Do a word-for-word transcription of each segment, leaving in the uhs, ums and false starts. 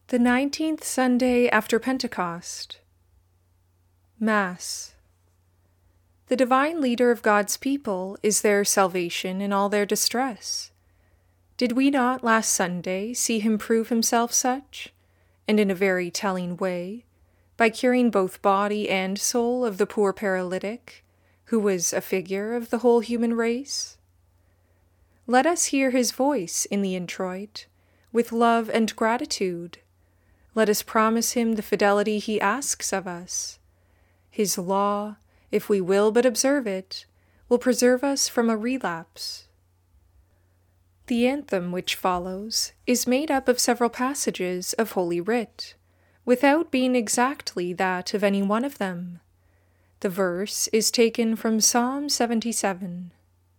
The nineteenth Sunday after Pentecost. Mass. The divine leader of God's people is their salvation in all their distress. Did we not last Sunday see him prove himself such, and in a very telling way, by curing both body and soul of the poor paralytic, who was a figure of the whole human race? Let us hear his voice in the introit, with love and gratitude. Let us promise him the fidelity he asks of us. His law, if we will but observe it, will preserve us from a relapse. The anthem which follows is made up of several passages of Holy Writ, without being exactly that of any one of them. The verse is taken from Psalm seventy-seven.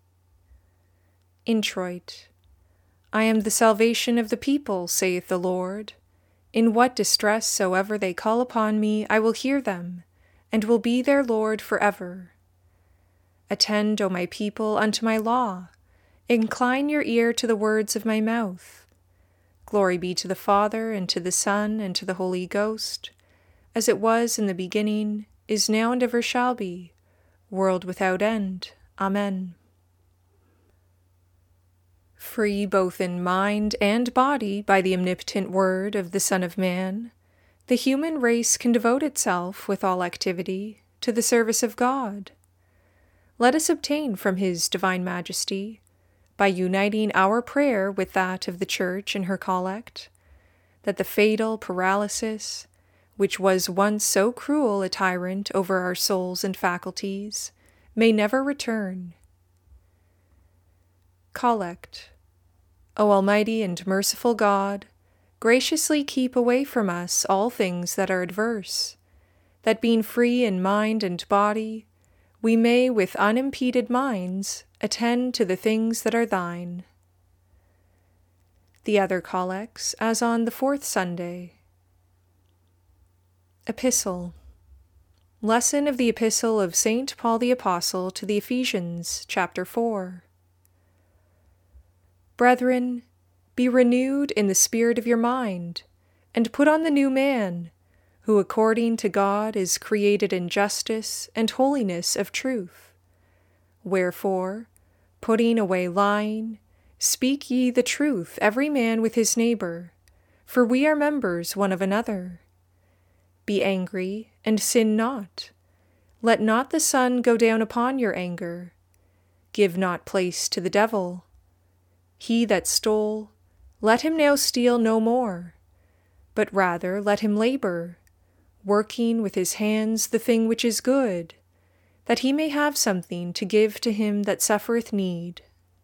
Introit. I am the salvation of the people, saith the Lord. In what distress soever they call upon me, I will hear them, and will be their Lord forever. Attend, O my people, unto my law. Incline your ear to the words of my mouth. Glory be to the Father, and to the Son, and to the Holy Ghost, as it was in the beginning, is now, and ever shall be, world without end. Amen. Free both in mind and body by the omnipotent word of the Son of Man, the human race can devote itself with all activity to the service of God. Let us obtain from his divine majesty, by uniting our prayer with that of the Church in her collect, that the fatal paralysis, which was once so cruel a tyrant over our souls and faculties, may never return. Collect. O Almighty and merciful God, graciously keep away from us all things that are adverse, that being free in mind and body, we may with unimpeded minds attend to the things that are thine. The other collects, as on the fourth Sunday. Epistle. Lesson of the Epistle of Saint Paul the Apostle to the Ephesians, chapter four. Brethren, be renewed in the spirit of your mind, and put on the new man, who according to God is created in justice and holiness of truth. Wherefore, putting away lying, speak ye the truth every man with his neighbor, for we are members one of another. Be angry, and sin not. Let not the sun go down upon your anger. Give not place to the devil. He that stole, let him now steal no more, but rather let him labor, working with his hands the thing which is good, that he may have something to give to him that suffereth need.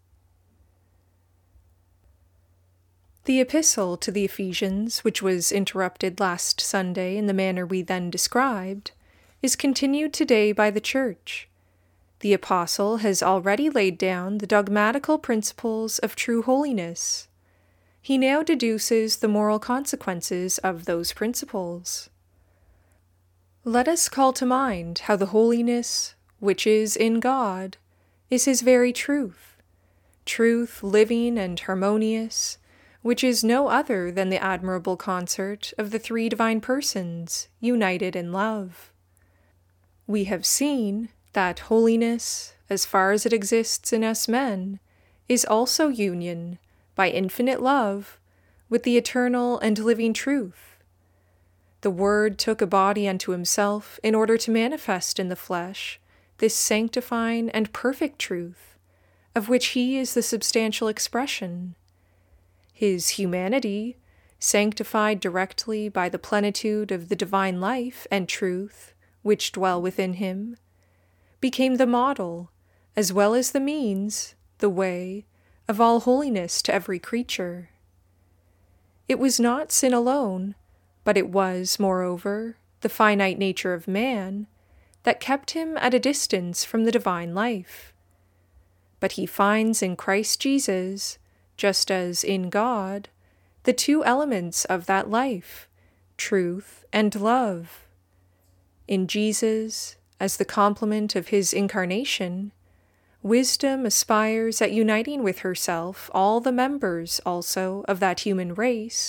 The epistle to the Ephesians, which was interrupted last Sunday in the manner we then described, is continued today by the Church. The Apostle has already laid down the dogmatical principles of true holiness. He now deduces the moral consequences of those principles. Let us call to mind how the holiness, which is in God, is his very truth, truth living and harmonious, which is no other than the admirable concert of the three divine persons, united in love. We have seen that holiness, as far as it exists in us men, is also union, by infinite love, with the eternal and living truth. The Word took a body unto himself in order to manifest in the flesh this sanctifying and perfect truth, of which he is the substantial expression. His humanity, sanctified directly by the plenitude of the divine life and truth which dwell within him, became the model, as well as the means, the way, of all holiness to every creature. It was not sin alone, but it was, moreover, the finite nature of man, that kept him at a distance from the divine life. But he finds in Christ Jesus, just as in God, the two elements of that life, truth and love. In Jesus, as the complement of his incarnation, wisdom aspires at uniting with herself all the members also of that human race,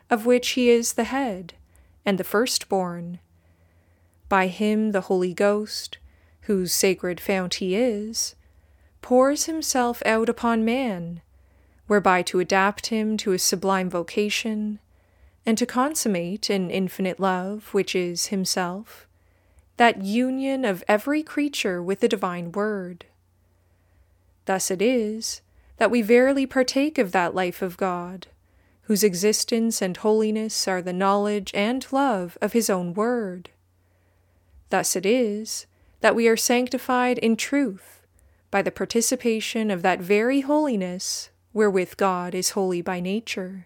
of which he is the head, and the firstborn. By him the Holy Ghost, whose sacred fount he is, pours himself out upon man, whereby to adapt him to a sublime vocation, and to consummate in infinite love, which is himself, that union of every creature with the divine Word. Thus it is that we verily partake of that life of God, whose existence and holiness are the knowledge and love of his own Word. Thus it is that we are sanctified in truth by the participation of that very holiness wherewith God is holy by nature.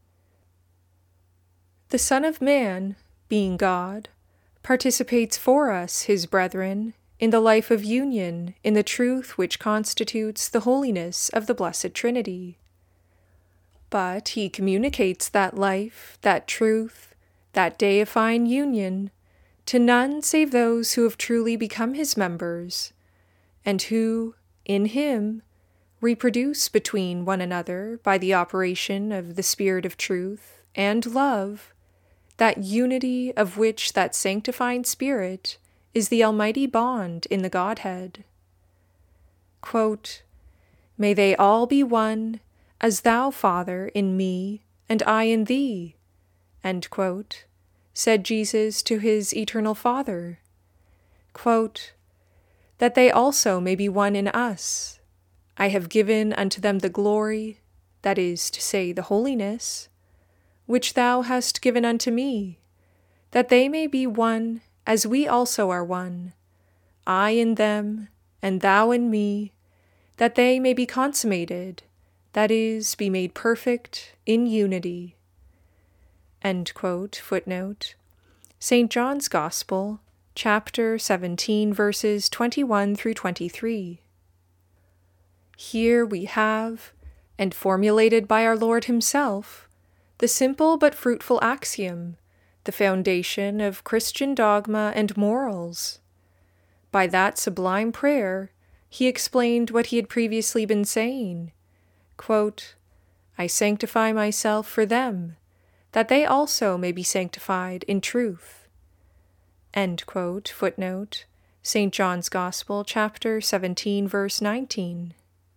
The Son of Man, being God, participates for us, his brethren, in the life of union in the truth which constitutes the holiness of the Blessed Trinity. But he communicates that life, that truth, that deifying union, to none save those who have truly become his members, and who, in him, reproduce between one another by the operation of the Spirit of truth and love, that unity of which that sanctifying Spirit is the almighty bond in the Godhead. Quote, "May they all be one, as thou, Father, in me, and I in thee," end quote, said Jesus to his eternal Father. Quote, "That they also may be one in us. I have given unto them the glory, that is to say, the holiness, which thou hast given unto me, that they may be one as we also are one, I in them, and thou in me, that they may be consummated, that is, be made perfect in unity." End quote. Footnote. Saint John's Gospel, chapter seventeen, verses twenty-one through twenty-three. Here we have, and formulated by our Lord himself, the simple but fruitful axiom, the foundation of Christian dogma and morals. By that sublime prayer, he explained what he had previously been saying. Quote, "I sanctify myself for them, that they also may be sanctified in truth." End quote. Footnote. Saint John's Gospel, chapter seventeen, verse nineteen.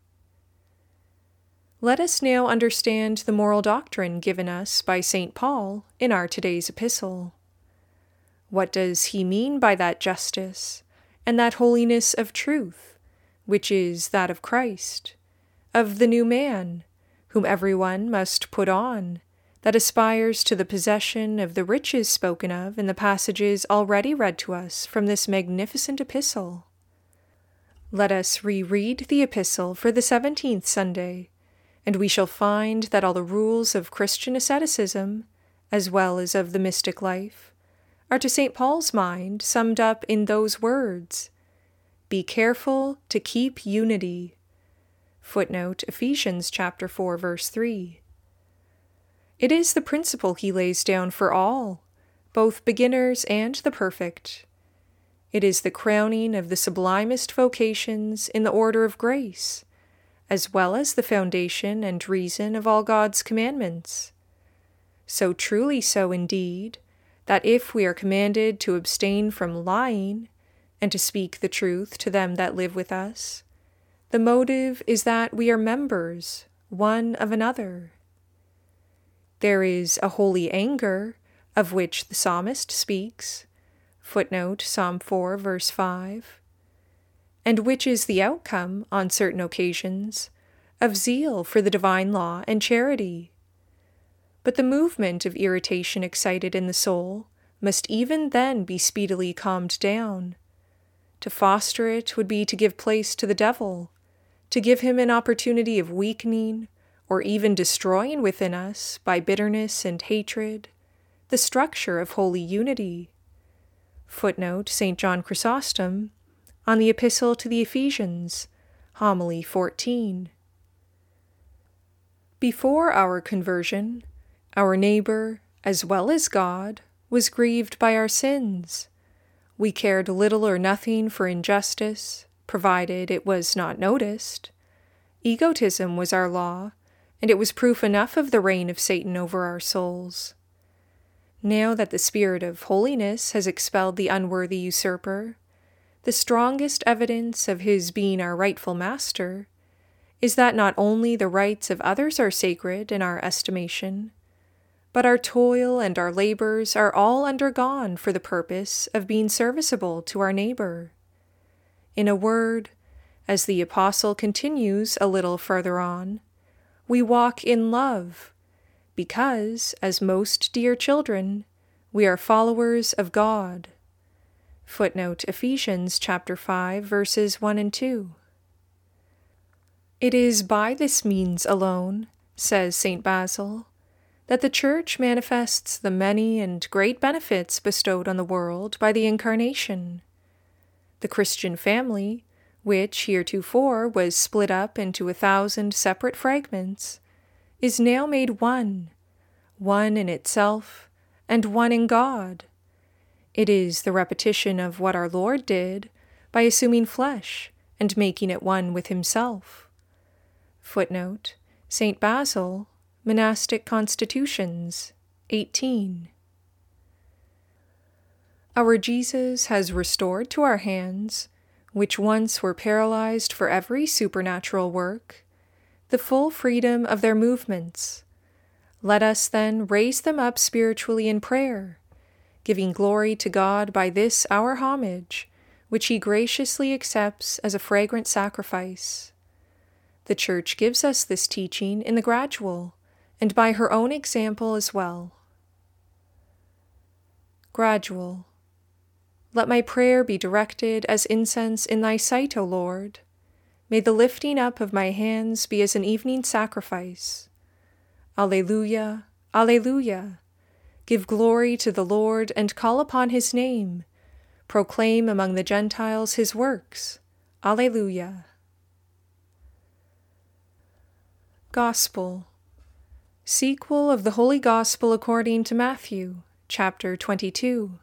Let us now understand the moral doctrine given us by Saint Paul in our today's epistle. What does he mean by that justice and that holiness of truth, which is that of Christ, of the new man, whom everyone must put on, that aspires to the possession of the riches spoken of in the passages already read to us from this magnificent epistle? Let us reread the epistle for the seventeenth Sunday, and we shall find that all the rules of Christian asceticism, as well as of the mystic life, are to Saint Paul's mind summed up in those words, "Be careful to keep unity." Footnote, Ephesians chapter four, verse three. It is the principle he lays down for all, both beginners and the perfect. It is the crowning of the sublimest vocations in the order of grace, as well as the foundation and reason of all God's commandments. So truly so, indeed, that if we are commanded to abstain from lying, and to speak the truth to them that live with us, the motive is that we are members, one of another. There is a holy anger, of which the psalmist speaks, footnote Psalm four, verse five, and which is the outcome, on certain occasions, of zeal for the divine law and charity. But the movement of irritation excited in the soul must even then be speedily calmed down. To foster it would be to give place to the devil, to give him an opportunity of weakening, or even destroying within us, by bitterness and hatred, the structure of holy unity. Footnote Saint John Chrysostom, on the Epistle to the Ephesians, Homily fourteen. Before our conversion, our neighbor, as well as God, was grieved by our sins. We cared little or nothing for injustice, provided it was not noticed. Egotism was our law, and it was proof enough of the reign of Satan over our souls. Now that the Spirit of holiness has expelled the unworthy usurper, the strongest evidence of his being our rightful master is that not only the rights of others are sacred in our estimation, but our toil and our labors are all undergone for the purpose of being serviceable to our neighbor. In a word, as the apostle continues a little further on, we walk in love, because, as most dear children, we are followers of God. Footnote Ephesians chapter five, verses one and two. It is by this means alone, says Saint Basil, that the Church manifests the many and great benefits bestowed on the world by the Incarnation. The Christian family, which heretofore was split up into a thousand separate fragments, is now made one, one in itself, and one in God. It is the repetition of what our Lord did by assuming flesh and making it one with himself. Footnote, Saint Basil, Monastic Constitutions, eighteen. Our Jesus has restored to our hands, which once were paralyzed for every supernatural work, the full freedom of their movements. Let us then raise them up spiritually in prayer, giving glory to God by this our homage, which he graciously accepts as a fragrant sacrifice. The Church gives us this teaching in the gradual, and by her own example as well. Gradual. Let my prayer be directed as incense in thy sight, O Lord. May the lifting up of my hands be as an evening sacrifice. Alleluia, Alleluia. Give glory to the Lord and call upon his name. Proclaim among the Gentiles his works. Alleluia. Gospel. Sequel of the Holy Gospel according to Matthew, chapter twenty-two.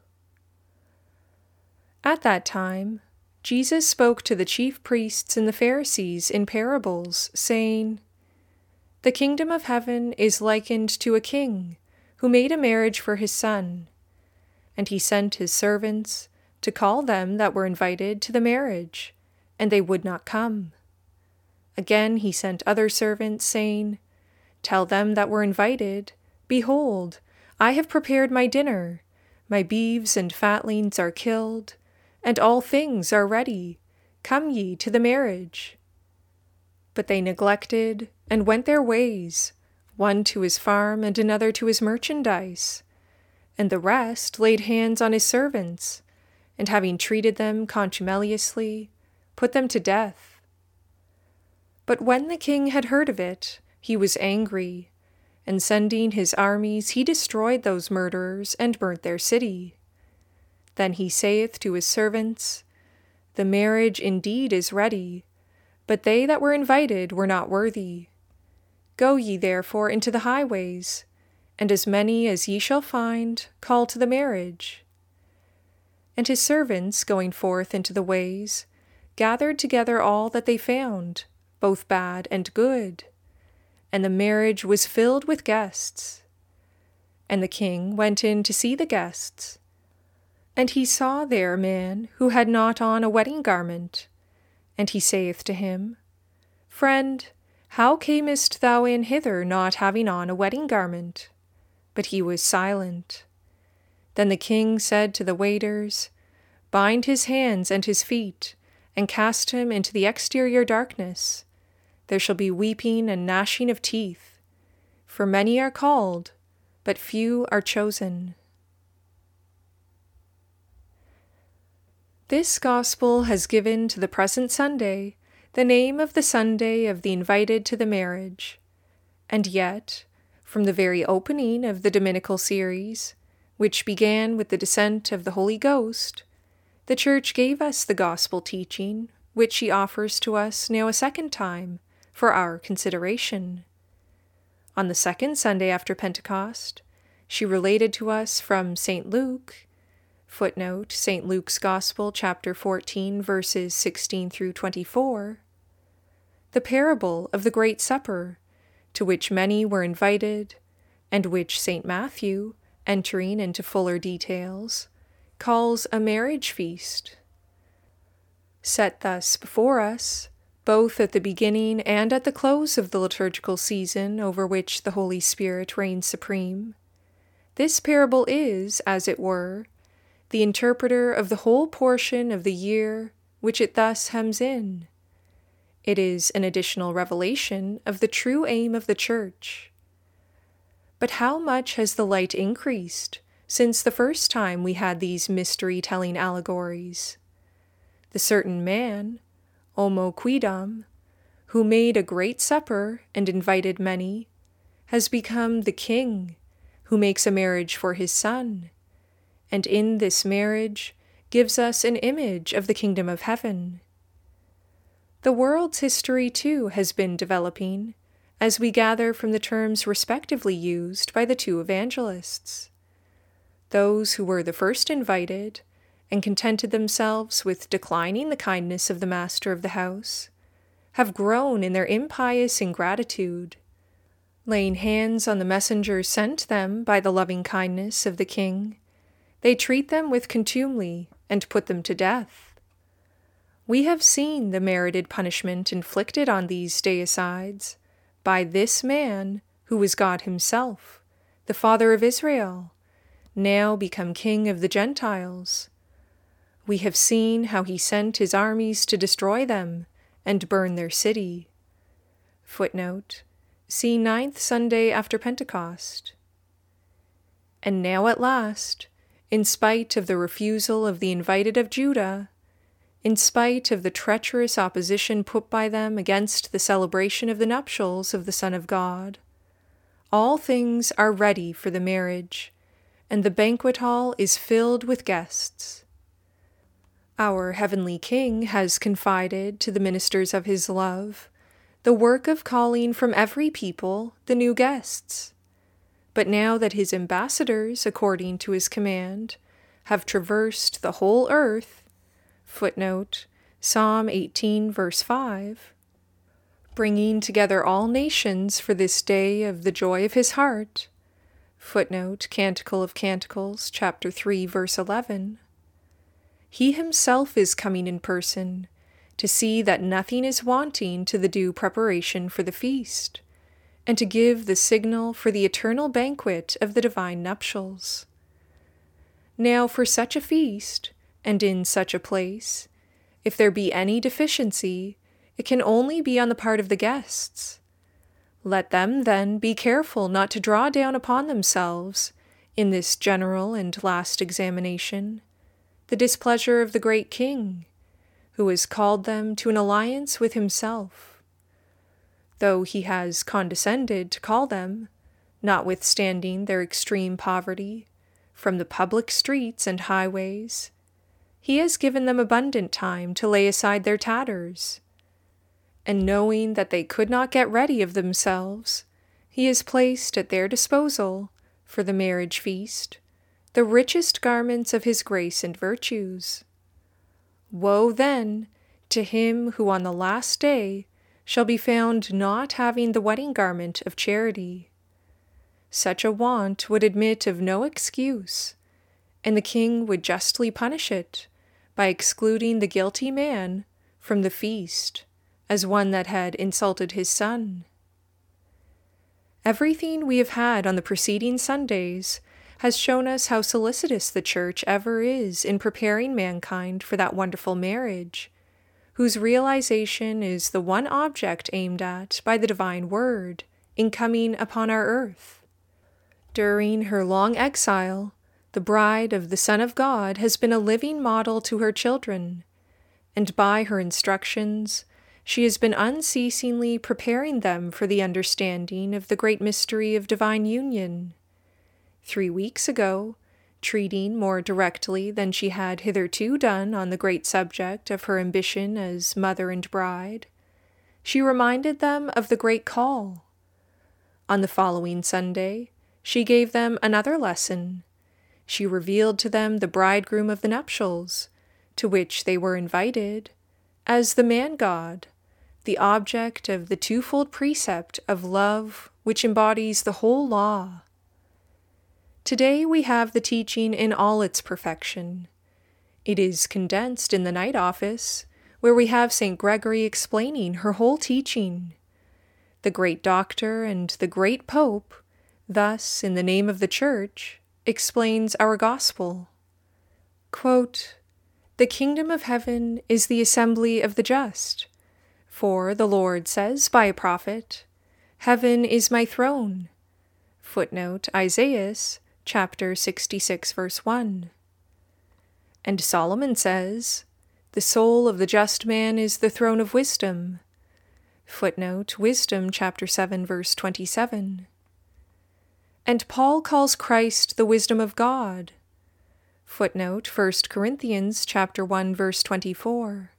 At that time, Jesus spoke to the chief priests and the Pharisees in parables, saying, The kingdom of heaven is likened to a king who made a marriage for his son. And he sent his servants to call them that were invited to the marriage, and they would not come. Again he sent other servants, saying, Tell them that were invited, Behold, I have prepared my dinner, my beeves and fatlings are killed, and all things are ready. Come ye to the marriage. But they neglected, and went their ways, one to his farm and another to his merchandise. And the rest laid hands on his servants, and having treated them contumeliously, put them to death. But when the king had heard of it, he was angry, and sending his armies, he destroyed those murderers and burnt their city. Then he saith to his servants, The marriage indeed is ready, but they that were invited were not worthy. Go ye therefore into the highways, and as many as ye shall find, call to the marriage. And his servants, going forth into the ways, gathered together all that they found, both bad and good. And the marriage was filled with guests. And the king went in to see the guests. And he saw there a man who had not on a wedding garment. And he saith to him, Friend, how camest thou in hither not having on a wedding garment? But he was silent. Then the king said to the waiters, Bind his hands and his feet, and cast him into the exterior darkness. There shall be weeping and gnashing of teeth. For many are called, but few are chosen. This gospel has given to the present Sunday the name of the Sunday of the invited to the marriage. And yet, from the very opening of the Dominical series, which began with the descent of the Holy Ghost, the Church gave us the gospel teaching, which she offers to us now a second time, for our consideration. On the second Sunday after Pentecost, she related to us from Saint Luke, footnote Saint Luke's Gospel, chapter fourteen, verses sixteen through twenty-four, the parable of the Great Supper, to which many were invited, and which Saint Matthew, entering into fuller details, calls a marriage feast. Set thus before us, both at the beginning and at the close of the liturgical season over which the Holy Spirit reigns supreme, this parable is, as it were, the interpreter of the whole portion of the year which it thus hems in. It is an additional revelation of the true aim of the Church. But how much has the light increased since the first time we had these mystery-telling allegories? The certain man, Homo Quidam, who made a great supper and invited many, has become the king, who makes a marriage for his son, and in this marriage gives us an image of the kingdom of heaven. The world's history, too, has been developing, as we gather from the terms respectively used by the two evangelists. Those who were the first invited, and contented themselves with declining the kindness of the master of the house, have grown in their impious ingratitude. Laying hands on the messengers sent them by the loving kindness of the king, they treat them with contumely and put them to death. We have seen the merited punishment inflicted on these deicides by this man who was God himself, the Father of Israel, now become King of the Gentiles. We have seen how he sent his armies to destroy them and burn their city. Footnote: see ninth Sunday after Pentecost. And now at last, in spite of the refusal of the invited of Judah, in spite of the treacherous opposition put by them against the celebration of the nuptials of the Son of God, all things are ready for the marriage, and the banquet hall is filled with guests. Our heavenly King has confided to the ministers of his love the work of calling from every people the new guests. But now that his ambassadors, according to his command, have traversed the whole earth, footnote, Psalm eighteen, verse five, bringing together all nations for this day of the joy of his heart, footnote, Canticle of Canticles, chapter three, verse eleven, he himself is coming in person to see that nothing is wanting to the due preparation for the feast, and to give the signal for the eternal banquet of the divine nuptials. Now for such a feast, and in such a place, if there be any deficiency, it can only be on the part of the guests. Let them then be careful not to draw down upon themselves, in this general and last examination, the displeasure of the great King, who has called them to an alliance with himself. Though he has condescended to call them, notwithstanding their extreme poverty, from the public streets and highways, he has given them abundant time to lay aside their tatters. And knowing that they could not get ready of themselves, he has placed at their disposal, for the marriage feast, the richest garments of his grace and virtues. Woe, then, to him who on the last day shall be found not having the wedding garment of charity. Such a want would admit of no excuse, and the king would justly punish it by excluding the guilty man from the feast as one that had insulted his son. Everything we have had on the preceding Sundays has shown us how solicitous the Church ever is in preparing mankind for that wonderful marriage, whose realization is the one object aimed at by the divine word in coming upon our earth. During her long exile, the bride of the Son of God has been a living model to her children, and by her instructions, she has been unceasingly preparing them for the understanding of the great mystery of divine union. Three weeks ago, treating more directly than she had hitherto done on the great subject of her ambition as mother and bride, she reminded them of the great call. On the following Sunday, she gave them another lesson. She revealed to them the bridegroom of the nuptials, to which they were invited, as the man-God, the object of the twofold precept of love which embodies the whole law. Today we have the teaching in all its perfection. It is condensed in the night office, where we have Saint Gregory explaining her whole teaching. The great doctor and the great pope, thus, in the name of the Church, explains our gospel. Quote, "The kingdom of heaven is the assembly of the just. For the Lord says by a prophet, 'Heaven is my throne.'" Footnote, Isaiah, chapter sixty-six, verse one. And Solomon says, "The soul of the just man is the throne of wisdom." Footnote, Wisdom, chapter seven, verse twenty-seven. And Paul calls Christ the wisdom of God. Footnote, First Corinthians, chapter one, verse twenty-four.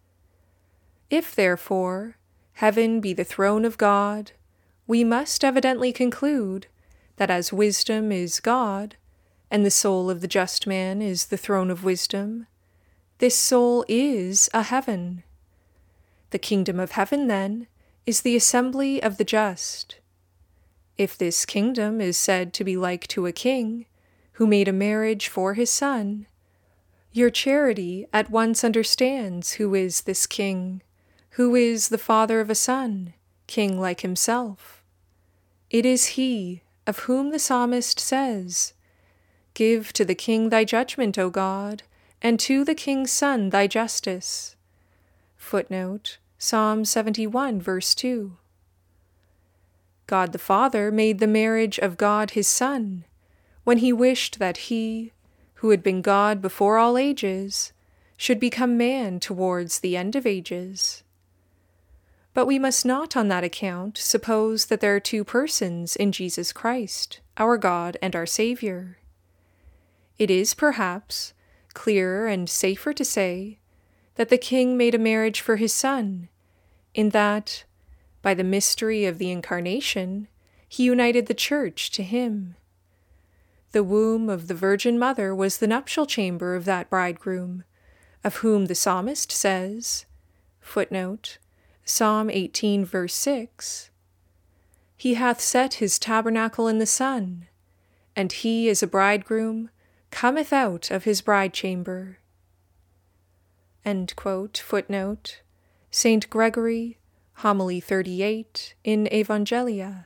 If, therefore, heaven be the throne of God, we must evidently conclude that as wisdom is God, and the soul of the just man is the throne of wisdom, this soul is a heaven. The kingdom of heaven, then, is the assembly of the just. If this kingdom is said to be like to a king, who made a marriage for his son, your charity at once understands who is this king, who is the father of a son, king like himself. It is he of whom the psalmist says, "Give to the king thy judgment, O God, and to the king's son thy justice." Footnote, Psalm seventy-one, verse two. God the Father made the marriage of God his Son, when he wished that he, who had been God before all ages, should become man towards the end of ages. But we must not on that account suppose that there are two persons in Jesus Christ, our God and our Savior. It is, perhaps, clearer and safer to say that the King made a marriage for his Son, in that, by the mystery of the Incarnation, he united the Church to him. The womb of the Virgin Mother was the nuptial chamber of that bridegroom, of whom the psalmist says, footnote, Psalm eighteen, verse six, "He hath set his tabernacle in the sun, and he as a bridegroom cometh out of his bride chamber." End quote, footnote, Saint Gregory, Homily thirty-eight, in Evangelia.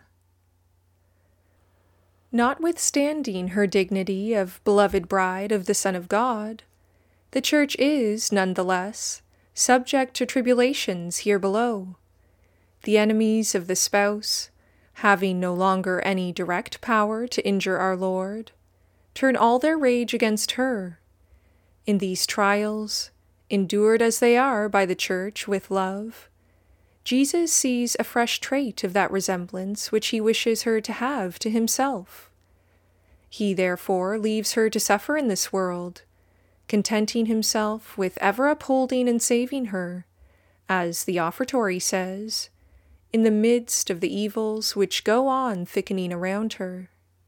Notwithstanding her dignity of beloved bride of the Son of God, the Church is, none the less, subject to tribulations here below. The enemies of the spouse, having no longer any direct power to injure our Lord, turn all their rage against her. In these trials, endured as they are by the Church with love, Jesus sees a fresh trait of that resemblance which he wishes her to have to himself. He therefore leaves her to suffer in this world, contenting himself with ever upholding and saving her, as the offertory says, in the midst of the evils which go on thickening around her.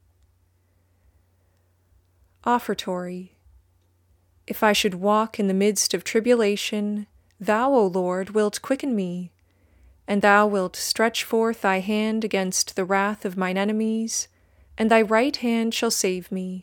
Offertory. If I should walk in the midst of tribulation, thou, O Lord, wilt quicken me, and thou wilt stretch forth thy hand against the wrath of mine enemies, and thy right hand shall save me.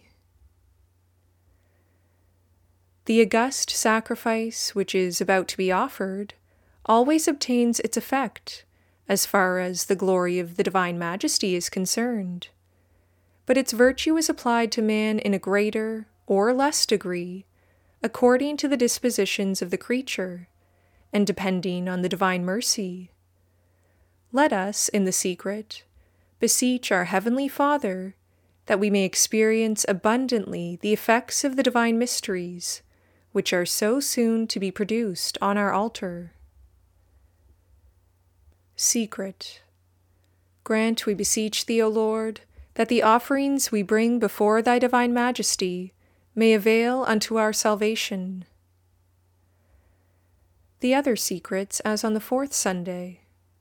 The august sacrifice which is about to be offered always obtains its effect, as far as the glory of the divine majesty is concerned, but its virtue is applied to man in a greater or less degree, according to the dispositions of the creature, and depending on the divine mercy. Let us, in the secret, beseech our Heavenly Father that we may experience abundantly the effects of the divine mysteries, which are so soon to be produced on our altar. Secret. Grant, we beseech thee, O Lord, that the offerings we bring before thy divine majesty may avail unto our salvation. The other secrets as on the fourth Sunday.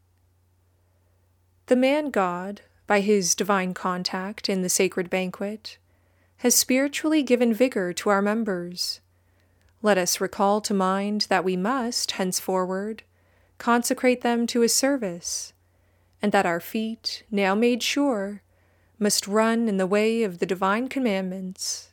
The man God, by his divine contact in the sacred banquet, has spiritually given vigor to our members. Let us recall to mind that we must, henceforward, consecrate them to his service, and that our feet, now made sure, must run in the way of the divine commandments.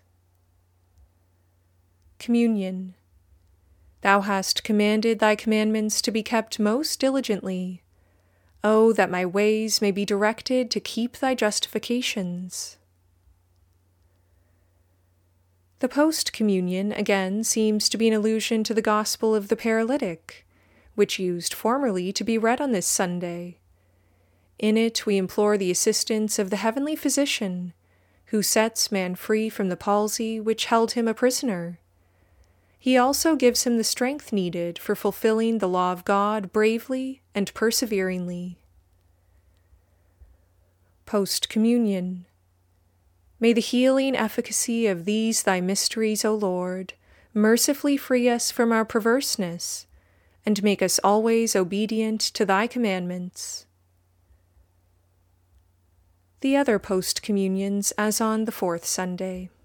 Communion. Thou hast commanded thy commandments to be kept most diligently. Oh, that my ways may be directed to keep thy justifications. The post-communion, again, seems to be an allusion to the Gospel of the Paralytic, which used formerly to be read on this Sunday. In it we implore the assistance of the heavenly physician, who sets man free from the palsy which held him a prisoner. He also gives him the strength needed for fulfilling the law of God bravely and perseveringly. Post-communion. May the healing efficacy of these thy mysteries, O Lord, mercifully free us from our perverseness, and make us always obedient to thy commandments. The other post-communions as on the fourth Sunday.